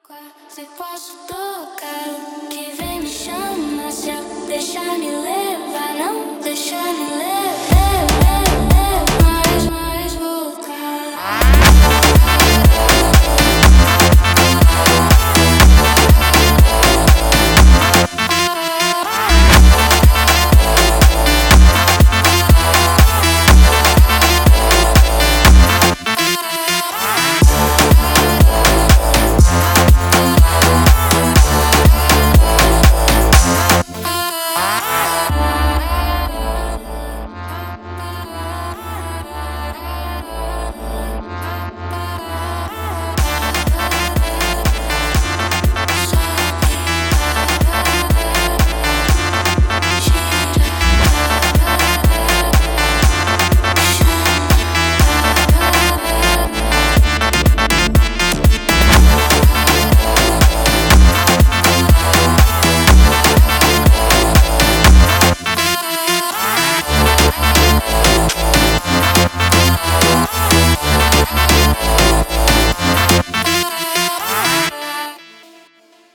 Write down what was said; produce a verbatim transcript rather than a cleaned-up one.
Quase posso tocar o que vem me chama. Se eu deixar me levar, não deixar me levar.